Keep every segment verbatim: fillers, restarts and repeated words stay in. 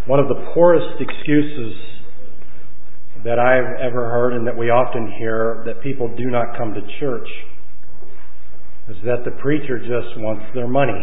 One of the poorest excuses that I've ever heard and that we often hear that people do not come to church is that the preacher just wants their money.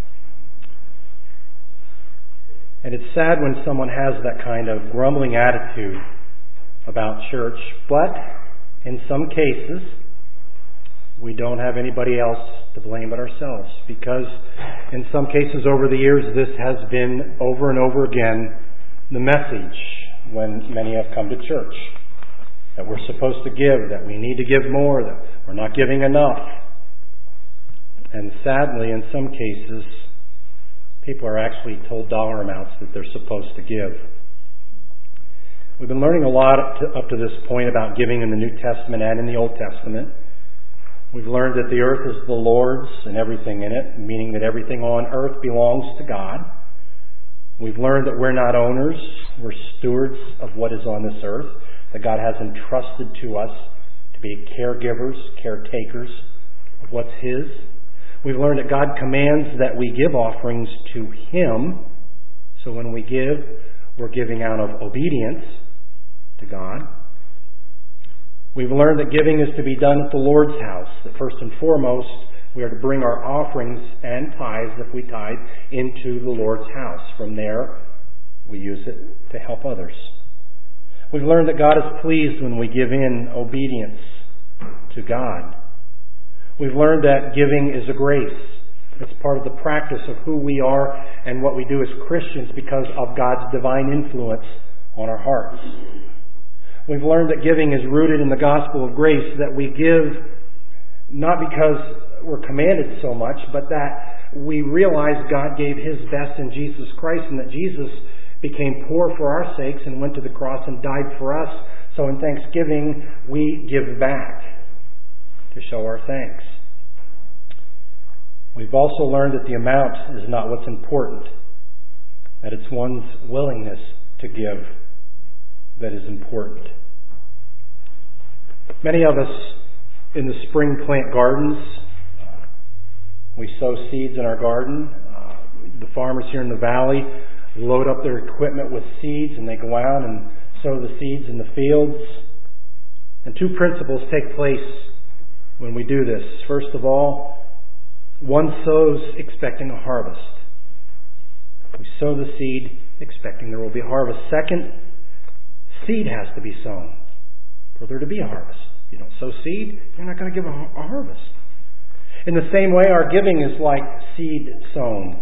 And it's sad when someone has that kind of grumbling attitude about church, but in some cases we don't have anybody else to blame but ourselves, because in some cases over the years this has been over and over again the message when many have come to church, that we're supposed to give, that we need to give more, that we're not giving enough. And sadly, in some cases, people are actually told dollar amounts that they're supposed to give. We've been learning a lot up to, up to this point about giving in the New Testament and in the Old Testament. We've learned that the earth is the Lord's and everything in it, meaning that everything on earth belongs to God. We've learned that we're not owners, we're stewards of what is on this earth, that God has entrusted to us to be caregivers, caretakers of what's His. We've learned that God commands that we give offerings to Him, so when we give, we're giving out of obedience to God. We've learned that giving is to be done at the Lord's house, that first and foremost, we are to bring our offerings and tithes, if we tithe, into the Lord's house. From there, we use it to help others. We've learned that God is pleased when we give in obedience to God. We've learned that giving is a grace. It's part of the practice of who we are and what we do as Christians because of God's divine influence on our hearts. We've learned that giving is rooted in the gospel of grace, that we give not because we're commanded so much, but that we realize God gave His best in Jesus Christ and that Jesus became poor for our sakes and went to the cross and died for us. So in thanksgiving, we give back to show our thanks. We've also learned that the amount is not what's important, that it's one's willingness to give that is important. Many of us in the spring plant gardens. We sow seeds in our garden. Uh, the farmers here in the valley load up their equipment with seeds and they go out and sow the seeds in the fields. And two principles take place when we do this. First of all, one sows expecting a harvest. We sow the seed expecting there will be a harvest. Second, seed has to be sown for there to be a harvest. If you don't sow seed, you're not going to give a, a harvest. In the same way, our giving is like seed sown.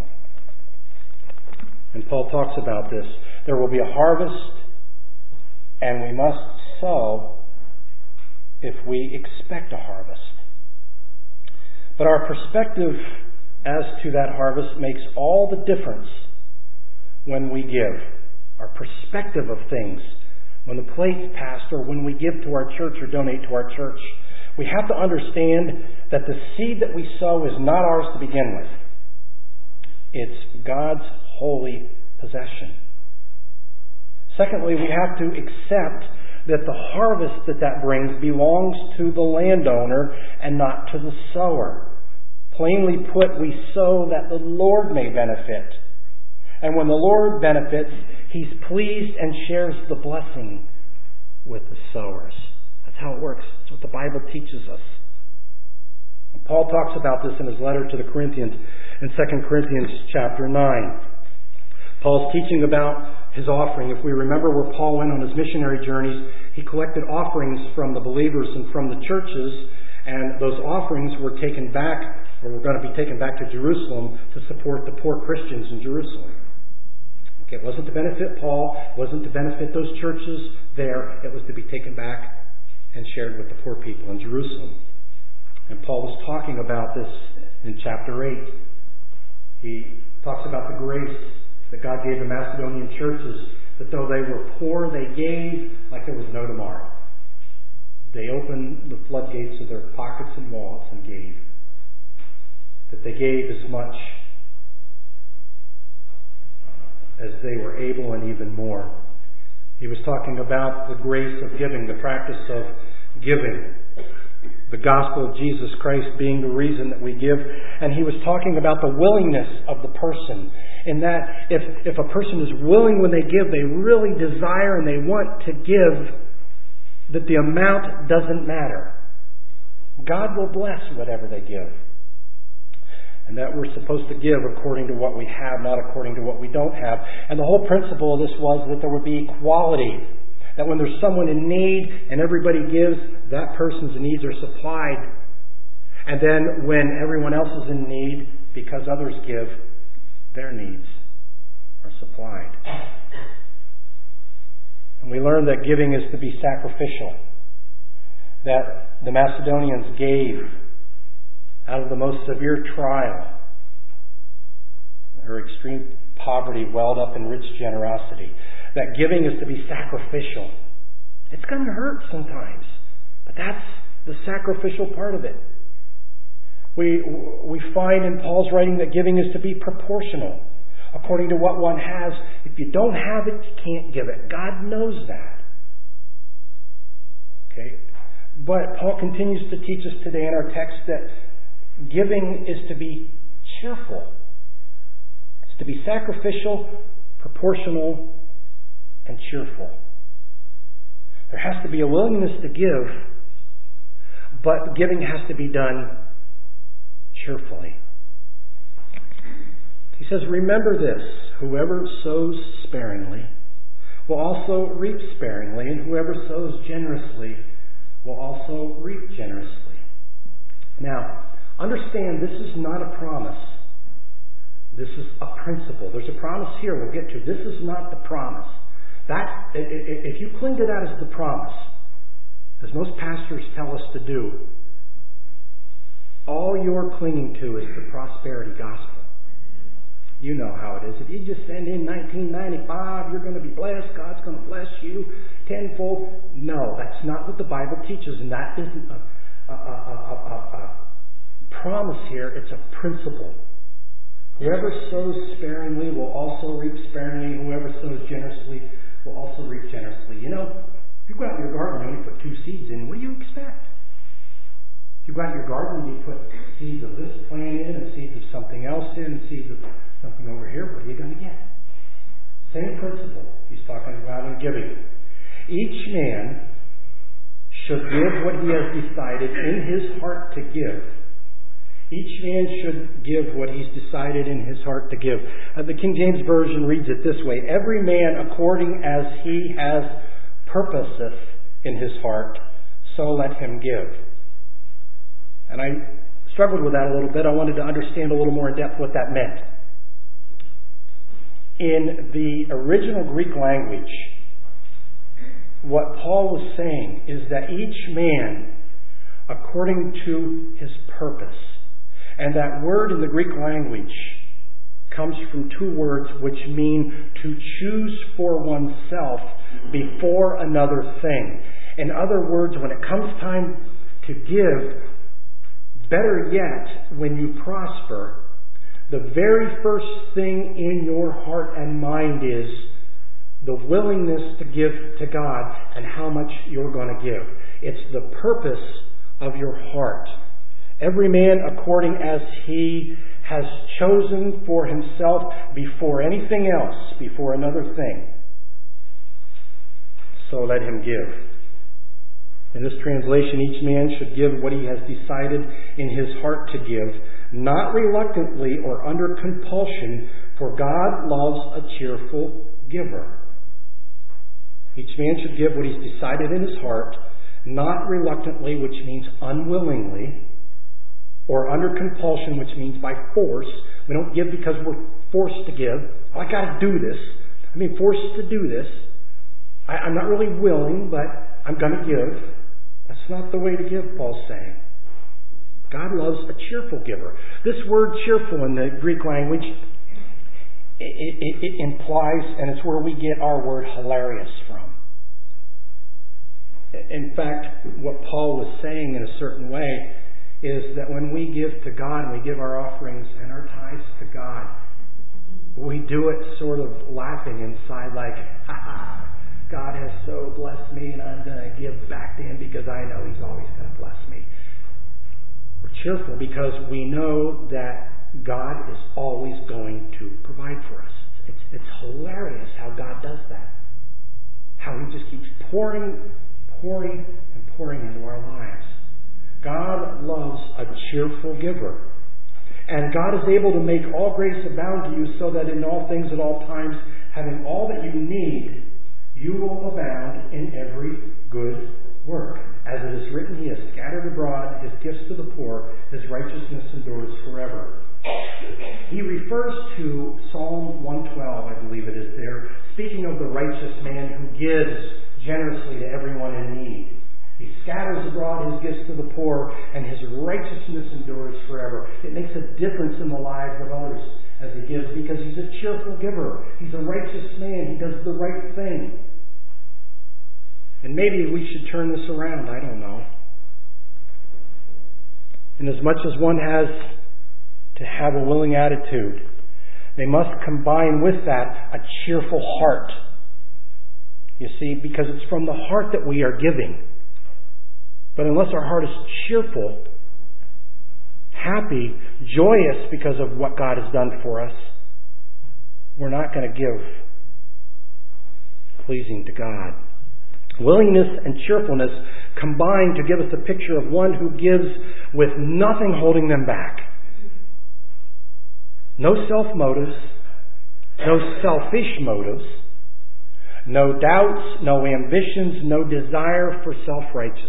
And Paul talks about this. There will be a harvest, and we must sow if we expect a harvest. But our perspective as to that harvest makes all the difference when we give. Our perspective of things, when the plate's passed, or when we give to our church or donate to our church, we have to understand that the seed that we sow is not ours to begin with. It's God's holy possession. Secondly, we have to accept that the harvest that that brings belongs to the landowner and not to the sower. Plainly put, we sow that the Lord may benefit. And when the Lord benefits, He's pleased and shares the blessing with the sowers. That's how it works. That's what the Bible teaches us. And Paul talks about this in his letter to the Corinthians in Second Corinthians chapter nine. Paul's teaching about his offering. If we remember where Paul went on his missionary journeys, he collected offerings from the believers and from the churches, and those offerings were taken back, or were going to be taken back to Jerusalem to support the poor Christians in Jerusalem. Okay, it wasn't to benefit Paul, it wasn't to benefit those churches there, it was to be taken back and shared with the poor people in Jerusalem. And Paul was talking about this in chapter eight. He talks about the grace that God gave the Macedonian churches, that though they were poor, they gave like there was no tomorrow. They opened the floodgates of their pockets and wallets and gave. That they gave as much as they were able and even more. He was talking about the grace of giving, the practice of giving, the gospel of Jesus Christ being the reason that we give. And he was talking about the willingness of the person. In in that if, if a person is willing when they give, they really desire and they want to give, that the amount doesn't matter. God will bless whatever they give. And that we're supposed to give according to what we have, not according to what we don't have. And the whole principle of this was that there would be equality. That when there's someone in need and everybody gives, that person's needs are supplied. And then when everyone else is in need, because others give, their needs are supplied. And we learn that giving is to be sacrificial. That the Macedonians gave out of the most severe trial. Her extreme poverty welled up in rich generosity. That giving is to be sacrificial. It's going to hurt sometimes, but that's the sacrificial part of it. We we find in Paul's writing that giving is to be proportional, according to what one has. If you don't have it, you can't give it. God knows that. Okay, but Paul continues to teach us today in our text that giving is to be cheerful. It's to be sacrificial, proportional, and cheerful. There has to be a willingness to give, but giving has to be done cheerfully. He says, remember this, whoever sows sparingly will also reap sparingly, and whoever sows generously will also reap generously. Now, understand this is not a promise. This is a principle. There's a promise here we'll get to. This is not the promise. That, if you cling to that as the promise, as most pastors tell us to do, all you're clinging to is the prosperity gospel. You know how it is. If you just send in nineteen ninety-five, you're going to be blessed. God's going to bless you tenfold. No, that's not what the Bible teaches, and that isn't a, a, a, a, a promise here. It's a principle. Whoever sows sparingly will also reap sparingly. Whoever sows generously will also reap generously. You know, if you go out in your garden and you only put two seeds in, what do you expect? If you go out in your garden and you put seeds of this plant in and seeds of something else in and seeds of something over here, what are you going to get? Same principle he's talking about in giving. Each man should give what he has decided in his heart to give. Each man should give what he's decided in his heart to give. Uh, the King James Version reads it this way: every man according as he has purposeth in his heart, so let him give. And I struggled with that a little bit. I wanted to understand a little more in depth what that meant. In the original Greek language, what Paul was saying is that each man according to his purpose. And that word in the Greek language comes from two words which mean to choose for oneself before another thing. In other words, when it comes time to give, better yet, when you prosper, the very first thing in your heart and mind is the willingness to give to God and how much you're going to give. It's the purpose of your heart. Every man according as he has chosen for himself before anything else, before another thing. So let him give. In this translation, each man should give what he has decided in his heart to give, not reluctantly or under compulsion, for God loves a cheerful giver. Each man should give what he's decided in his heart, not reluctantly, which means unwillingly, or under compulsion, which means by force. We don't give because we're forced to give. Oh, I got to do this. I mean, forced to do this. I, I'm not really willing, but I'm going to give. That's not the way to give, Paul's saying. God loves a cheerful giver. This word cheerful in the Greek language, it, it, it implies, and it's where we get our word hilarious from. In fact, what Paul was saying in a certain way is that when we give to God, and we give our offerings and our tithes to God, we do it sort of laughing inside like, ha ha, God has so blessed me and I'm going to give back to Him because I know He's always going to bless me. We're cheerful because we know that God is always going to provide for us. pouring, pouring, and pouring into our lives. God loves a cheerful giver. And God is able to make all grace abound to you, so that in all things at all times, having all that you need, you will abound in every good work. As it is written, He has scattered abroad His gifts to the poor. His righteousness endures forever. He refers to Psalm one twelve, I believe it is there, speaking of the righteous man who gives generously to everyone in need. He scatters abroad His gifts to the poor, and His righteousness endures forever. It makes a difference in the lives of others as He gives, because He's a cheerful giver. He's a righteous man. He does the right thing. And maybe we should turn this around. I don't know. And as much as one has to have a willing attitude, they must combine with that a cheerful heart. You see, because it's from the heart that we are giving. But unless our heart is cheerful, happy, joyous because of what God has done for us, we're not going to give pleasing to God. Willingness and cheerfulness combine to give us a picture of one who gives with nothing holding them back. No self-motives, no selfish motives, no doubts, no ambitions, no desire for self-righteousness.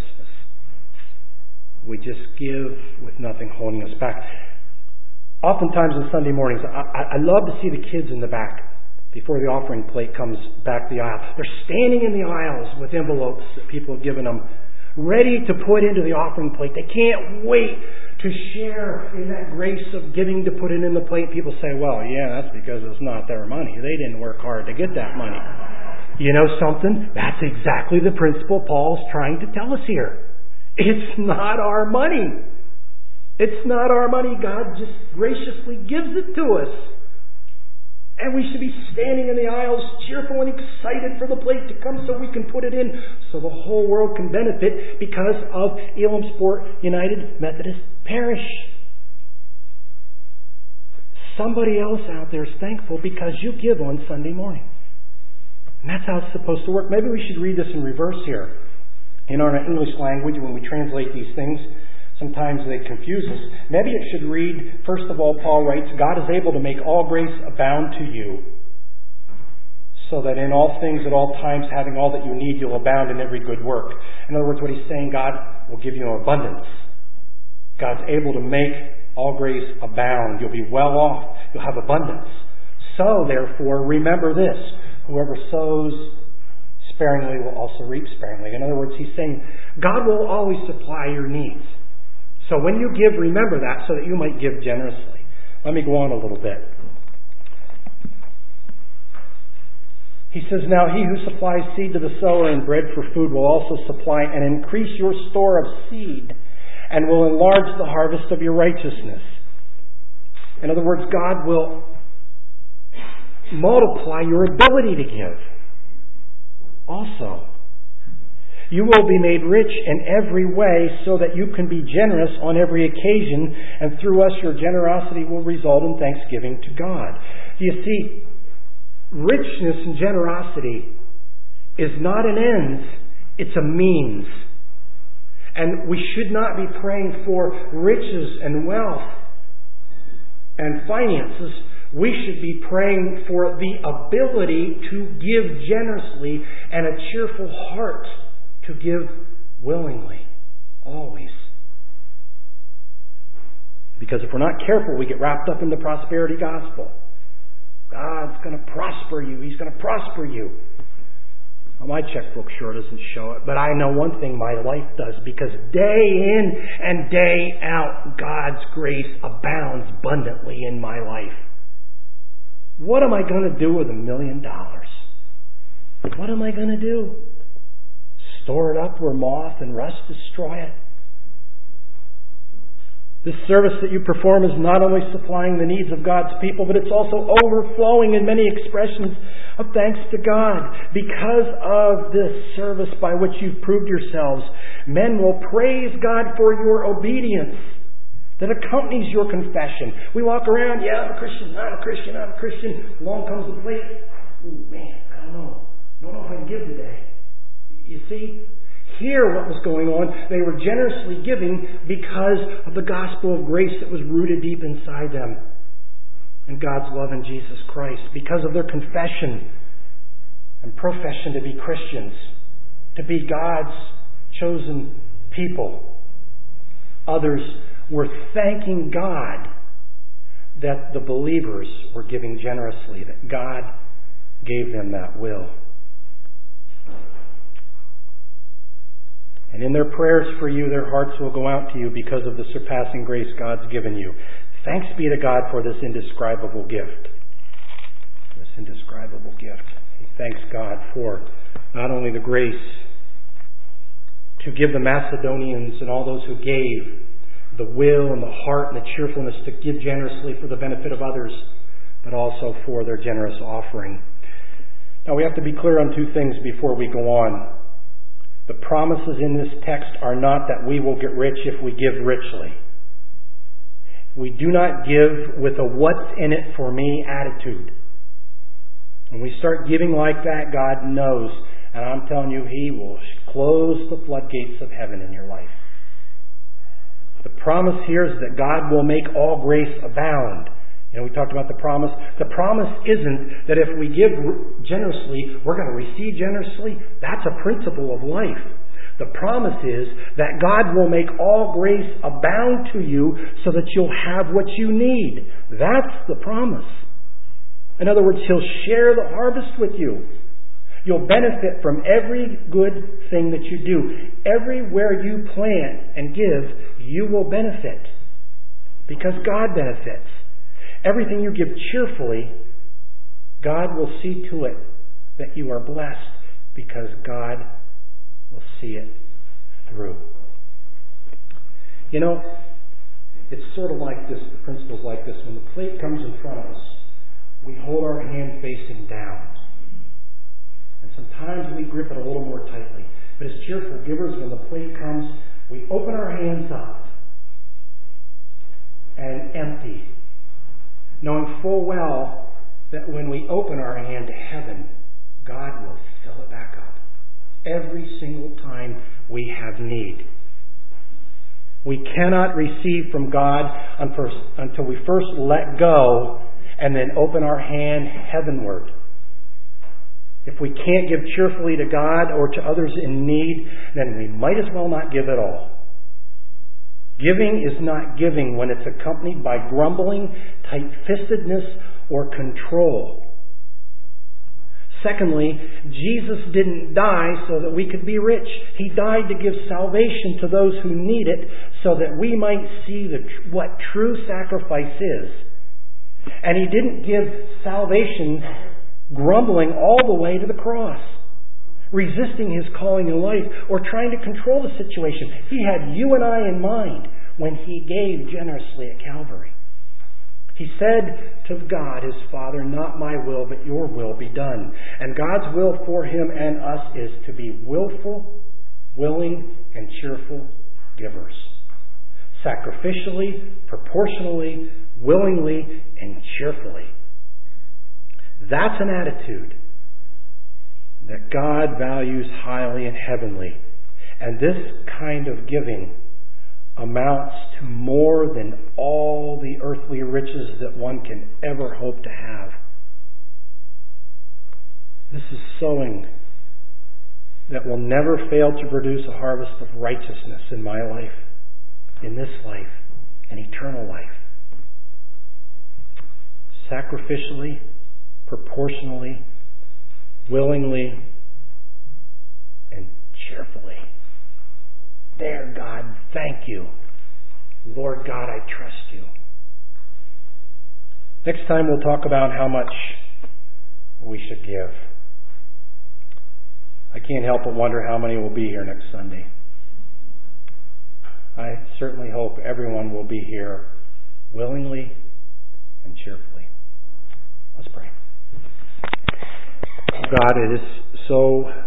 We just give with nothing holding us back. Oftentimes on Sunday mornings, I, I love to see the kids in the back before the offering plate comes back the aisle. They're standing in the aisles with envelopes that people have given them, ready to put into the offering plate. They can't wait to share in that grace of giving to put it in the plate. People say, well, yeah, that's because it's not their money. They didn't work hard to get that money. You know something? That's exactly the principle Paul's trying to tell us here. It's not our money. It's not our money. God just graciously gives it to us. And we should be standing in the aisles cheerful and excited for the plate to come so we can put it in so the whole world can benefit because of Elamsport United Methodist Parish. Somebody else out there is thankful because you give on Sunday morning. And that's how it's supposed to work. Maybe we should read this in reverse here. In our English language, when we translate these things, sometimes they confuse us. Maybe it should read, first of all, Paul writes, God is able to make all grace abound to you, so that in all things at all times, having all that you need, you'll abound in every good work. In other words, what he's saying, God will give you an abundance. God's able to make all grace abound. You'll be well off. You'll have abundance. So, therefore, remember this. Whoever sows sparingly will also reap sparingly. In other words, he's saying, God will always supply your needs. So when you give, remember that so that you might give generously. Let me go on a little bit. He says, now he who supplies seed to the sower and bread for food will also supply and increase your store of seed and will enlarge the harvest of your righteousness. In other words, God will multiply your ability to give. Also, you will be made rich in every way so that you can be generous on every occasion, and through us your generosity will result in thanksgiving to God. You see, richness and generosity is not an end, it's a means. And we should not be praying for riches and wealth and finances. We should be praying for the ability to give generously and a cheerful heart to give willingly, always. Because if we're not careful, we get wrapped up in the prosperity gospel. God's going to prosper you. He's going to prosper you. Well, my checkbook sure doesn't show it, but I know one thing my life does, because day in and day out, God's grace abounds abundantly in my life. What am I going to do with a million dollars? What am I going to do? Store it up where moth and rust destroy it? This service that you perform is not only supplying the needs of God's people, but it's also overflowing in many expressions of thanks to God. Because of this service by which you've proved yourselves, men will praise God for your obedience that accompanies your confession. We walk around, yeah, I'm a Christian, I'm a Christian, I'm a Christian. Along comes the plate. Ooh, man, I don't know. I don't know if I can give today. You see? Here what was going on, they were generously giving because of the gospel of grace that was rooted deep inside them. And God's love in Jesus Christ. Because of their confession and profession to be Christians. To be God's chosen people. Others were thanking God that the believers were giving generously. That God gave them that will. And in their prayers for you, their hearts will go out to you because of the surpassing grace God's given you. Thanks be to God for this indescribable gift. This indescribable gift. He thanks God for not only the grace to give the Macedonians and all those who gave the will and the heart and the cheerfulness to give generously for the benefit of others, but also for their generous offering. Now we have to be clear on two things before we go on. The promises in this text are not that we will get rich if we give richly. We do not give with a what's in it for me attitude. When we start giving like that, God knows. And I'm telling you, He will close the floodgates of heaven in your life. The promise here is that God will make all grace abound. You know, we talked about the promise. The promise isn't that if we give generously, we're going to receive generously. That's a principle of life. The promise is that God will make all grace abound to you so that you'll have what you need. That's the promise. In other words, He'll share the harvest with you. You'll benefit from every good thing that you do. Everywhere you plant and give, you will benefit. Because God benefits. Everything you give cheerfully, God will see to it that you are blessed because God will see it through. You know, it's sort of like this, the principle's like this. When the plate comes in front of us, we hold our hand facing down. And sometimes we grip it a little more tightly. But as cheerful givers, when the plate comes, we open our hands up and empty. Knowing full well that when we open our hand to heaven, God will fill it back up. Every single time we have need. We cannot receive from God until we first let go and then open our hand heavenward. If we can't give cheerfully to God or to others in need, then we might as well not give at all. Giving is not giving when it's accompanied by grumbling, tight-fistedness, or control. Secondly, Jesus didn't die so that we could be rich. He died to give salvation to those who need it so that we might see the, what true sacrifice is. And He didn't give salvation grumbling all the way to the cross, resisting His calling in life, or trying to control the situation. He had you and I in mind when He gave generously at Calvary. He said to God, His Father, not my will, but your will be done. And God's will for Him and us is to be willful, willing, and cheerful givers. Sacrificially, proportionally, willingly, and cheerfully. That's an attitude that God values highly and heavenly. And this kind of giving amounts to more than all the earthly riches that one can ever hope to have. This is sowing that will never fail to produce a harvest of righteousness in my life, in this life, and eternal life. Sacrificially, proportionally, willingly, and cheerfully. There, God, thank you. Lord God, I trust you. Next time we'll talk about how much we should give. I can't help but wonder how many will be here next Sunday. I certainly hope everyone will be here willingly and cheerfully. Let's pray. God, it is so